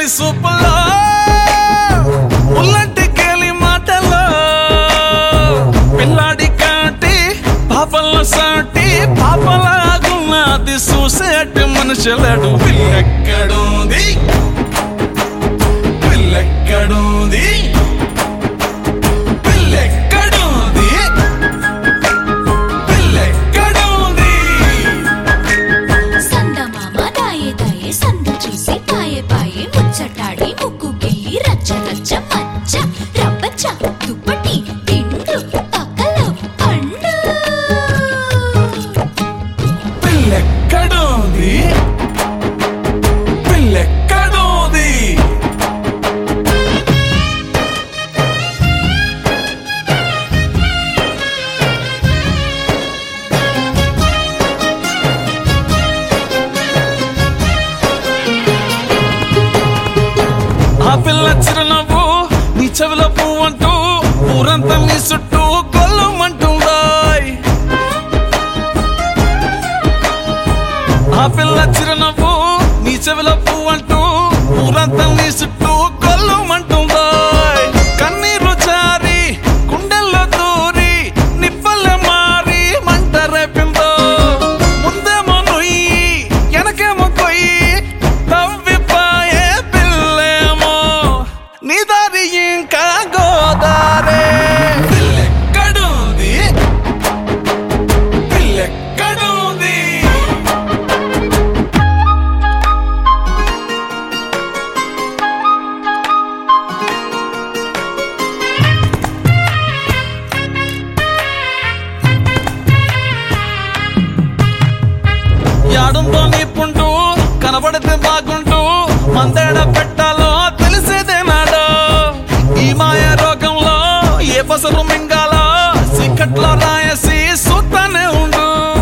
సూపులో ఉల్లంటి కేలి మాటలో పిల్లాడి కాటి పాపల సాటి పాపలాగున్నది చూసేటి మనుషులడు పిల్లెక్కడుంది పిల్లెక్కడుంది పిల్లెక్కడుంది పిల్లెక్కడుంది సందమామ దాయే దాయే సందు చూసి పాయే పాయే ముచ్చటాడి ముక్కు గిల్లి రచ్చ రచ్చ మచ్చ రబ్బచ్చ దుప్పటి తిండ్లు పక్కలో పండు పిల్లెక్కడుంది పిల్లెక్కడుంది ఆ పిల్ల చిరునవ్వు నీ చెవిలో పువ్వంటూ ఊరంతా నీ చుట్టూ కొల్లమంటుందాయ్ ఆ పిల్ల చిరునవ్వు నీ చెవిలో పువ్వంటూ ఊరంతా నీ చుట్టూ కొల్లమంటుందాయ్ కన్నీరు చారి గుండెల్లో దూరి నిప్పల్లె మారి మంట రేపిందో ముందేమో నుయ్యి వెనకేమో కొయ్యి తవ్విపాయే పిల్లేమో నీ దారి ఇంకా గోదారే పిల్లెక్కడుంది పిల్లెక్కడుంది యాడుందో నీ పుండు కనబడితే బాగుంటూ మందేడ పెట్టాలో తెలిసేదే నాడో ఈ మాయ రోగంలో ఏ పసరు మింగాలో సీకట్లో రాయసి చూస్తానే ఉండు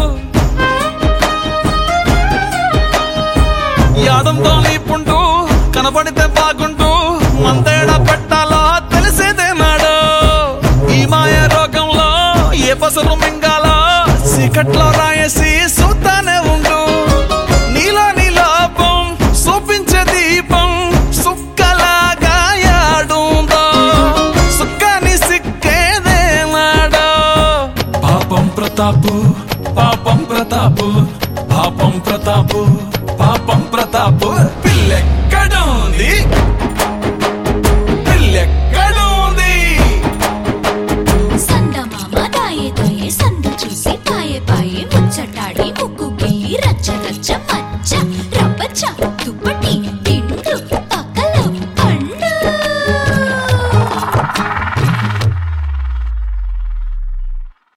యాడుందో నీ పుండు కనబడితే బాగుంటూ మందేడ పెట్టాలో తెలిసేదే నాడో ఈ మాయ రోగంలో ఏ పసరు మింగాలో సీకట్లో రాయసి చూస్తానే ఉండు నీలోని లోపం చూపించే దీపం సుక్కలాగా యాడుందో సుక్కని సిక్కేదే నాడో పాపం ప్రతాపు పాపం ప్రతాపు పాపం ప్రతాపు పాపం ప్రతాపు పిల్లెక్కడుంది పిల్లెక్కడుంది సందమామ దాయే దాయే సందు చూసి పాయే పాయే